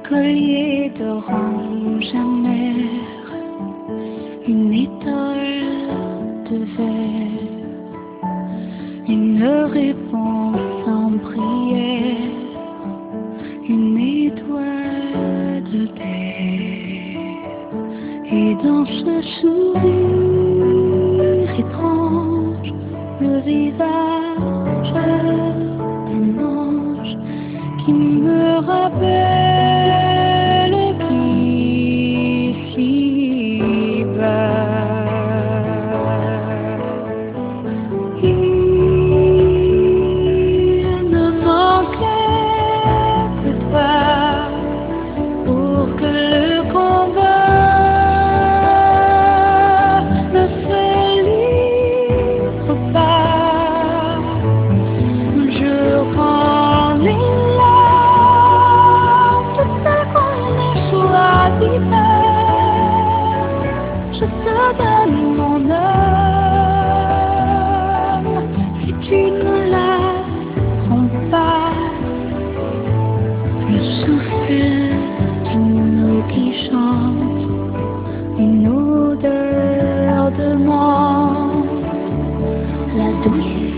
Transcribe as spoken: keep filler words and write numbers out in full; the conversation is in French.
collier d'orange amère, une étole de verre, une réponse en prière, une étoile de terre. Et dans ce sourire étrange, le visage d'un ange qui me rappelle qu'ici-bas il ne manquait que toi pour que le combat ne se livre pas. Je prends les larmes, toutes celles qu'on échoue d'hiver. Je te donne mon âme si tu ne la prends pas. Le souffle d'une eau qui chante, une odeur de menthe, la douille